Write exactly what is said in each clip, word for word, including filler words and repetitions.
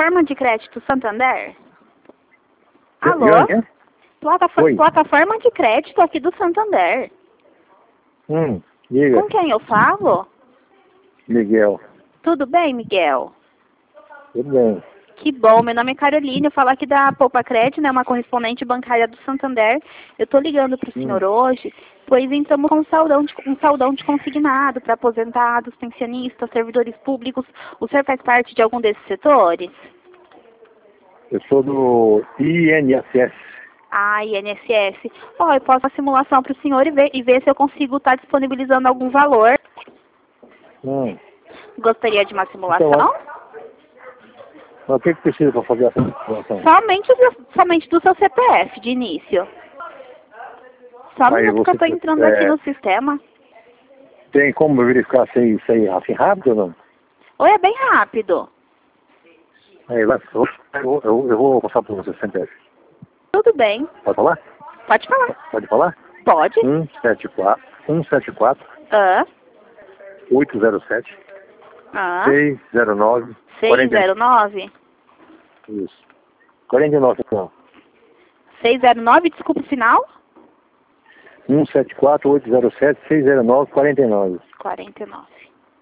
Plataforma de crédito Santander? De Alô? onde, é? Plataforma, Oi. plataforma de crédito aqui do Santander. Hum, diga. Com quem eu falo? Miguel. Tudo bem, Miguel? Tudo bem. Que bom, meu nome é Caroline, eu falo aqui da Poupa Crédito, né, uma correspondente bancária do Santander. Eu estou ligando para o senhor Hum. hoje, pois entramos com um saldão de, um saldão de consignado para aposentados, pensionistas, servidores públicos. O senhor faz parte de algum desses setores? Eu sou do I N S S. Ah, I N S S. Ó, eu posso fazer a simulação para o senhor e ver, e ver se eu consigo estar disponibilizando algum valor. Hum. Gostaria de uma simulação? Então, mas o que, que precisa para fazer essa situação? Somente, o seu- somente do seu C P F de início. Só um Aí minuto que eu você, estou entrando é, aqui no sistema. Tem como verificar se isso aí assim rápido ou não? Ou é bem rápido? Aí vai, eu, eu, eu, eu vou passar para você, C P F. Tudo bem. Pode falar? Pode falar. Pode falar? Pode. um sete quatro, um sete quatro, Ah, oito zero sete, ah. seis zero nove, seis zero nove? Isso. quarenta e nove, então. seis zero nove, desculpa o final? um sete quatro, oito zero sete, seis zero nove, quarenta e nove. quarenta e nove.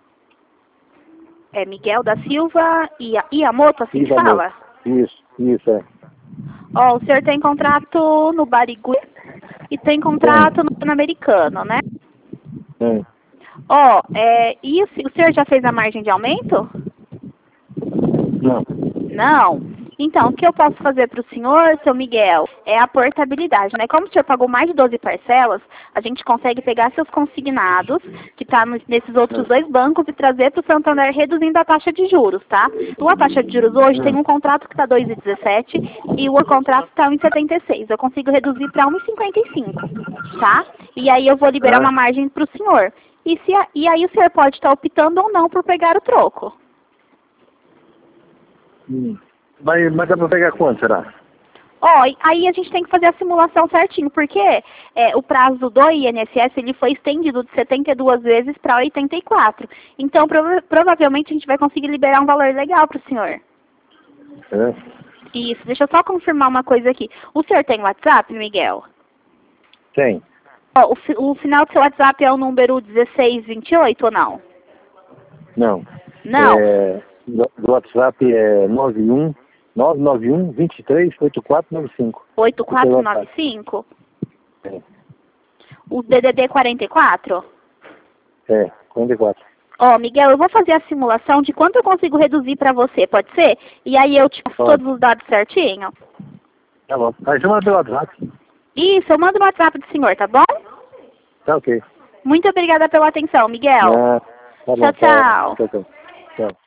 É Miguel da Silva e a, e a moto, assim que Iva fala? Isso, isso, é. Ó, o senhor tem contrato no Barigui e tem contrato no Pan-Americano, né? Tem. Ó, é, e o, se- o senhor já fez a margem de aumento? Não. Não? Então, o que eu posso fazer para o senhor, seu Miguel, é a portabilidade, né? Como o senhor pagou mais de doze parcelas, a gente consegue pegar seus consignados, que está nesses outros dois bancos, e trazer para o Santander reduzindo a taxa de juros, tá? A taxa de juros hoje tem um contrato que está dois vírgula dezessete e o outro contrato está um vírgula setenta e seis. Eu consigo reduzir para um vírgula cinquenta e cinco, tá? E aí eu vou liberar Ah. uma margem para o senhor. E, se a, e aí o senhor pode estar optando ou não por pegar o troco. Hum. Mas, mas dá para pegar quanto, será? Ó, e aí a gente tem que fazer a simulação certinho, porque é, o prazo do I N S S ele foi estendido de setenta e duas vezes para oitenta e quatro. Então, prova provavelmente a gente vai conseguir liberar um valor legal para o senhor. É. Isso, deixa eu só confirmar uma coisa aqui. O senhor tem WhatsApp, Miguel? Tem. Ó, o, fi o final do seu WhatsApp é o número dezesseis vinte e oito ou não? Não. Não. É, do do WhatsApp é nove um nove nove um, dois três, oito quatro nove cinco. oito quatro nove cinco? É. O D D D quarenta e quatro? É, quarenta e quatro. Ó, Miguel, eu vou fazer a simulação de quanto eu consigo reduzir para você, pode ser? E aí eu te passo Pode. todos os dados certinho? Tá bom. Aí chama pelo WhatsApp. Isso, eu mando no WhatsApp do senhor, tá bom? Tá ok. Muito obrigada pela atenção, Miguel. Ah, tá bom, Tchau, tá. tchau. Tchau, tchau. Tchau.